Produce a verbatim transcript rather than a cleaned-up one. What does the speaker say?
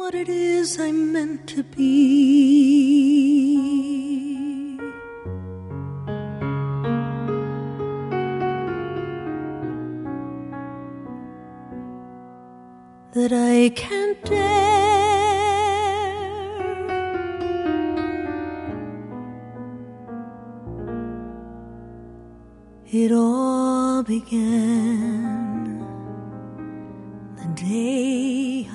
what it is I'm meant to be. That I can't dare. It all began the day